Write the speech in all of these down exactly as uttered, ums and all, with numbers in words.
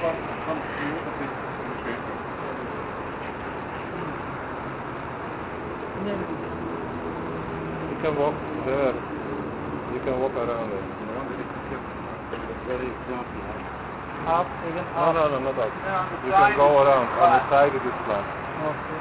from, from you, I think, in the paper. You can walk there. You can walk around it. You know? It's very jumpy. Up, even No, up. no, no, not up. Yeah, on the You side can go is around. flat. On the side it is flat. Okay.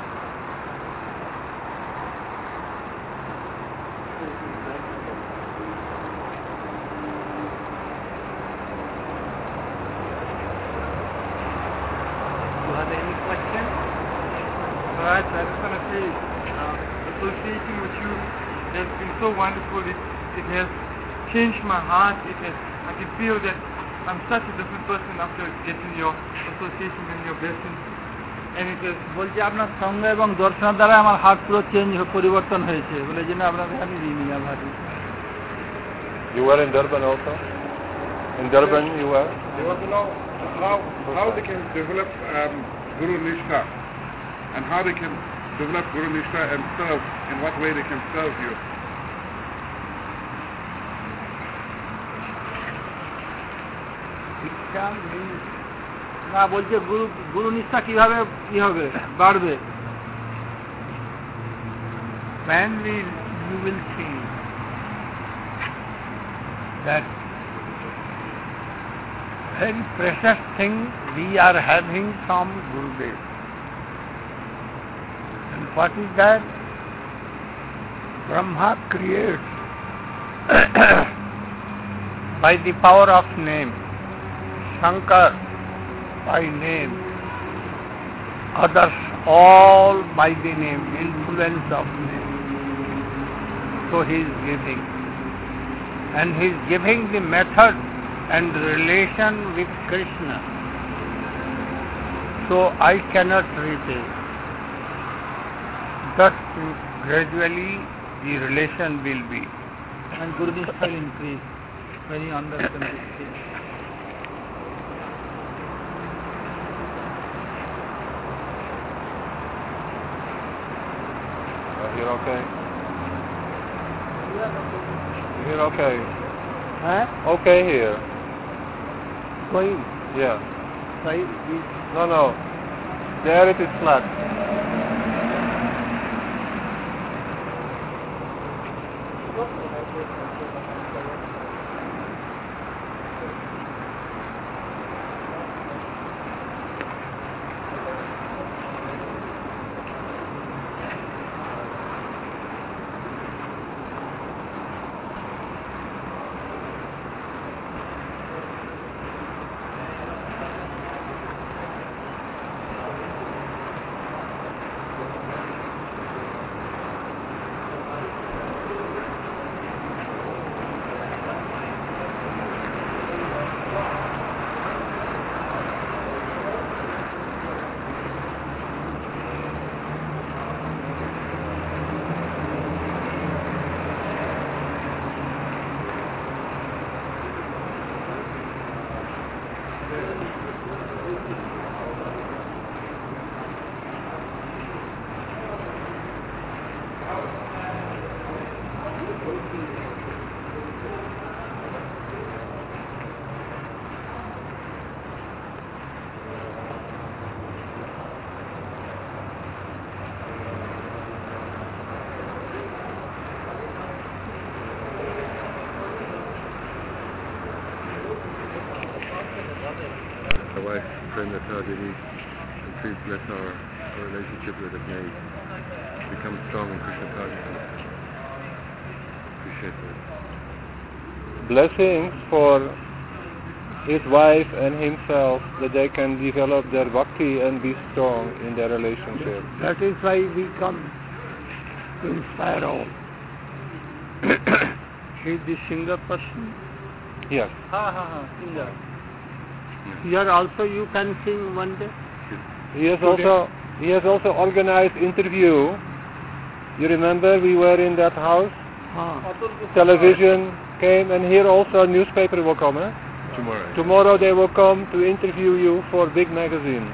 You have any question? Right, I just want to say, uh, associating with you has been so wonderful. It, it has changed my heart. It has, I can feel that I'm such a different person after getting your association and your blessings. And it has, বলছি আপনার সঙ্গ এবং দর্শনের দ্বারা আমার heart পুরো change পরিবর্তন হয়েছে বলে এই জন্য আপনাদের এখানে ঋণী আবার You were in Durban also? In Durban you were? They want to know how, how they can develop um, Guru Nishtha and how they can develop Guru Nishtha and serve, in what way they can serve you. শিক্ষা না বলছে গুরু গুরু নিষ্ঠা কিভাবে কি হবে বাড়বে When we, you will see that very precious thing we are having from Gurudev. And what is that? Brahma creates by the power of name, Shankar by name, others all by the name, influence of name. So he is giving. And he is giving the method and relation with Krishna. So I cannot retain. Thus gradually the relation will be. and guru niষ্ঠা will increase when you understand this thing. You're okay? You're okay? Huh? Okay here. Going Yeah. side is No, no. There it is flat. My wife, Premlata Devi, and please bless our, our relationship with it may become strong in Krishna consciousness. Appreciate that. Blessings for his wife and himself that they can develop their bhakti and be strong in their relationship. That is why we come to inspire all. He is the singer person. Yes. ha ha ha singer. Here also you can sing one day. He has also he has also organized interview. You remember we were in that house? Ah. Television came, and here also a newspaper will come. Eh? Tomorrow. Tomorrow they will come to interview you for big magazine.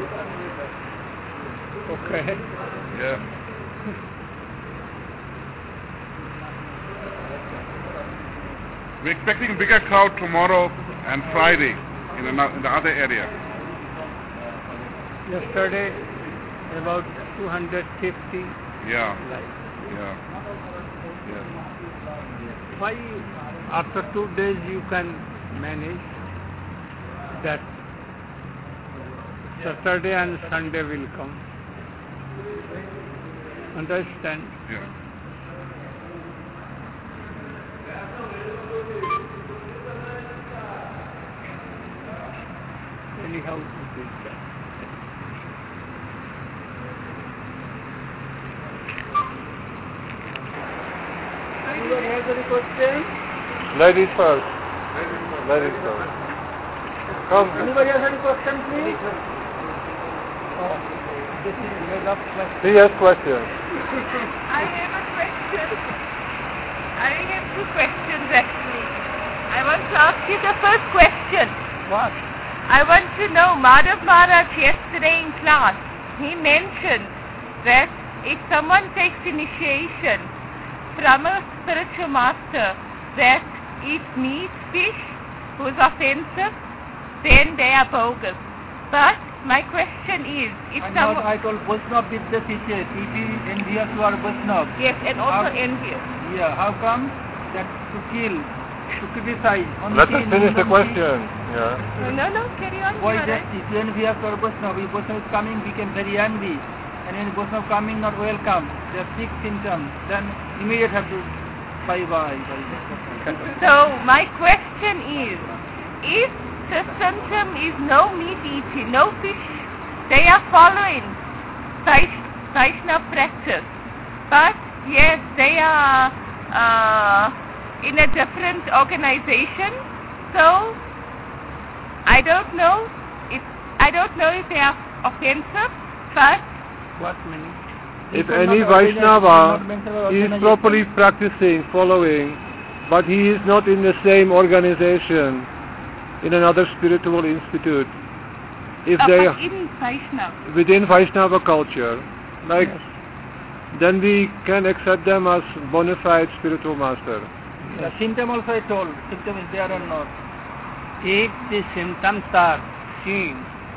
Okay. Yeah. We're expecting a bigger crowd tomorrow and Friday in, ano- in the other area. Yesterday, about two hundred fifty. Yeah, Like. yeah. Yes. Why after two days you can manage that Saturday and Sunday will come? Understand? Yeah. Anyhow, it is that. Anyone has any question? Ladies first. Ladies first. Come. Anybody has any question, please? Oh, this is made up question. He has questions. I have a question. I have two questions actually. I want to ask you the first question. What? I want to know, Madhav Maharaj yesterday in class, he mentioned that if someone takes initiation from a spiritual master that eats meat, fish, who is offensive, then they are bogus. But my question is, if And someone... what I told Vaishnava Vidya teacher, if he envious to our Vaishnava. Yes, and also How- envious. Yeah, how come that to kill, to criticize, only Let us in finish the human question. Yeah. No, no, carry on. Why Maharaj. just if you envious to our Vaishnava, if Vaishnava is coming, became very angry. And when Vaishnava coming, not welcome, there are six symptoms, then immediate have to bye-bye. bye-bye. So my question is, if the symptom is no meat eating, no fish, they are following Vaish- Vaishnava practice. But yes, they are uh, in a different organization. So I don't know if I don't know if they are offensive, but What meaning? If People any not organized, Vaishnava not mental is organization. properly practicing, following, but he is not in the same organization, in another spiritual institute, if uh, they but in Vaishnava. within Vaishnava culture, like, then we can accept them as bona fide spiritual master. The symptom also I told, symptom is there or not. If the symptoms are seen,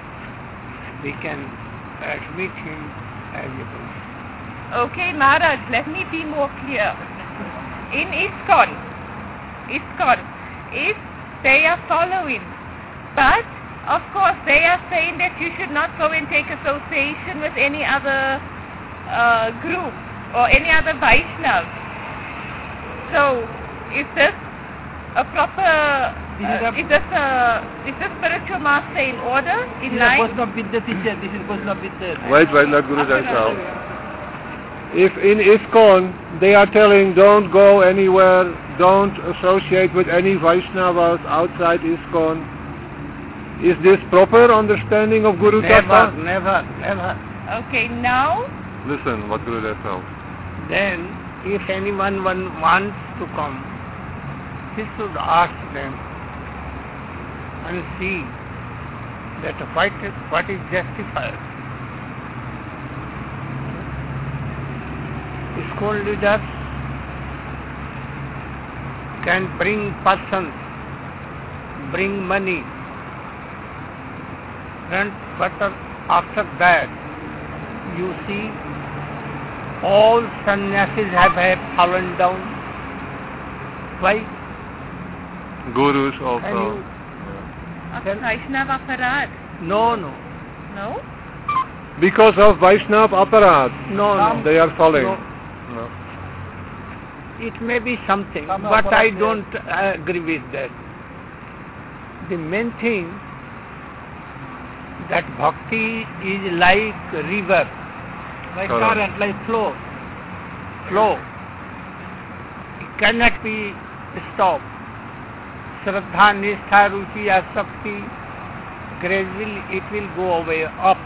we can admit him as a Vaishnava. Okay, Maharaj, let me be more clear. In ISKCON, ISKCON, if they are following, but of course they are saying that you should not go and take association with any other uh, group or any other Vaishnav. So, is this a proper, This is uh, a- is this a, is this spiritual master in order, This in is a line? Vaishnava Vidya teacher, this is Vaishnava Vidya. Wait, wait, let Guru Jai tell. If in ISKCON they are telling don't go anywhere, don't associate with any Vaishnavas outside ISKCON, is this proper understanding of Guru Never, Tattva? never, never. Okay, now, Listen what Guru Jai tells. Then, if anyone one wants to come, he should ask them and see that what is, what is justified. School leaders can bring persons, bring money, and but after that, you see, all sannyasis have, have fallen down. Why? Gurus Can also. you? of Then- Vaishnava Aparad. No, no, No? Because of Vaishnav Aparad, no, no. they are following. No. No. It may be something, Some but aparat I there. don't uh, agree with that. The main thing that bhakti is like river, Like Correct. current, like flow. flow. It cannot be stopped. Shraddha, Nishtha, Ruchi, Asakti, gradually it will go away up.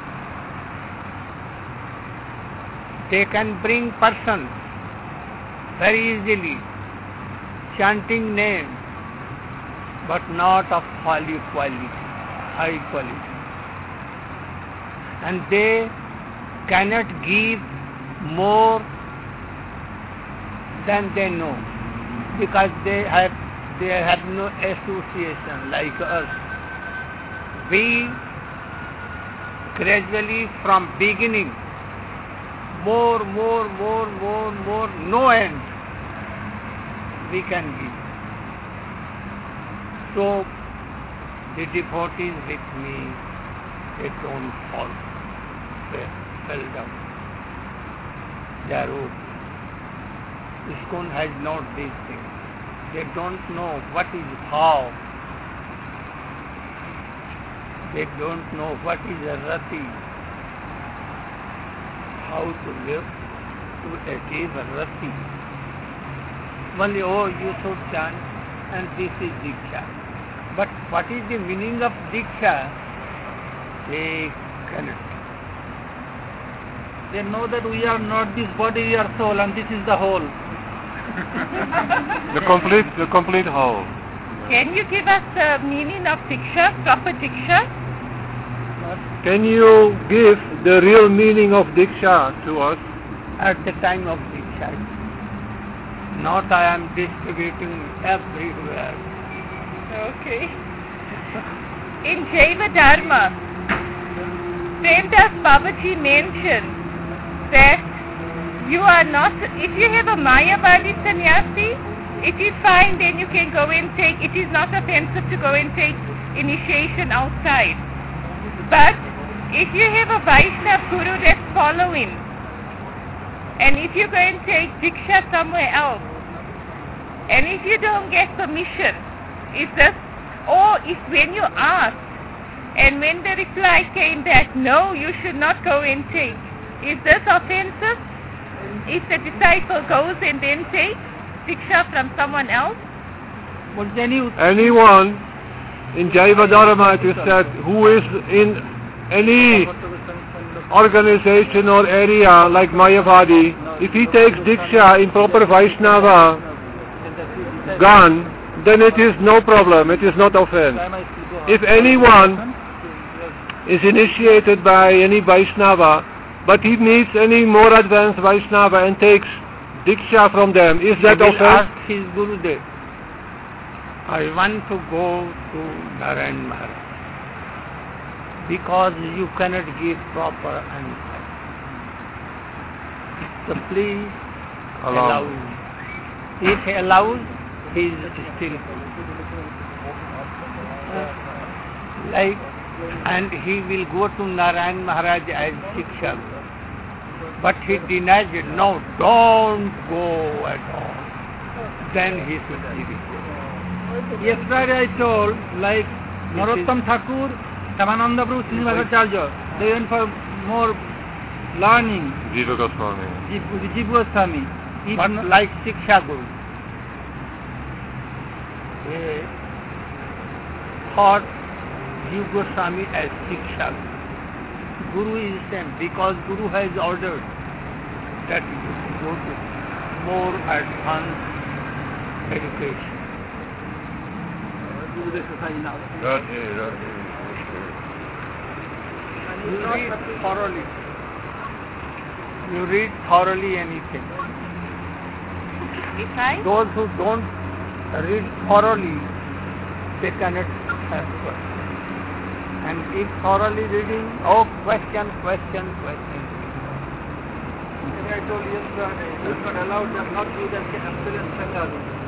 They can bring persons very easily, chanting name, but not of holy quality, high quality. And they cannot give more than they know, because they have they have no association like us. We gradually from beginning, more, more, more, more, more, no end, we can give. So, the devotees with me, they don't fall, they fell down. They are old. ISKCON has not these things. They don't know what is how. They don't know what is a rati, how to live to achieve a rati. Only, oh, you should chant, and this is Diksha. But what is the meaning of Diksha? They cannot. They know that we are not this body, we are soul, and this is the whole. The complete, the complete whole. Can you give us the meaning of Diksha, proper Diksha? Can you give the real meaning of Diksha to us? At the time of Diksha. Not I am distributing everywhere. Okay. In Jaiva Dharma, Premdas Babaji mentioned that you are not, if you have a Mayavadi sannyasi, it is fine, then you can go and take, it is not offensive to go and take initiation outside. But if you have a Vaishnava Guru that's following, and if you go and take Diksha somewhere else, and if you don't get permission, is this, or if when you ask, and when the reply came back, no, you should not go and take, is this offensive? If the disciple goes and then takes Diksha from someone else? What's any Anyone in Jaiva Dharma, it is said, who is in any organization or area like Mayavadi, if he takes Diksha in proper Vaishnava Gan, then it is no problem, it is not offense. If anyone is initiated by any Vaishnava, but he needs any more advanced Vaishnava and takes Diksha from them, is that he will offense? ask his Gurudev, I want to go to Narayan Maharaj, because you cannot give proper answer. So please Allow. allow him. If he allows, he is still like, and he will go to Narayan Maharaj as Shiksha. But he denies it. No, don't go at all. Then he should give it. Yesterday I told, like Narottam Thakur, Ramananda Prabhu, Srinivasacharya, they went for more learning. Jiva Goswami. Jiva Jiva Goswami. If But no- like Shiksha Guru, he thought Jiva Goswami as Shiksha Guru. Guru is same, because Guru has ordered that you should go to more advanced education. You read thoroughly. You read thoroughly anything. If I? Those who don't read thoroughly, they cannot answer. And if thoroughly reading, oh, question, question, question. I told yesterday, it's not allowed them not to do that absolute sanghas.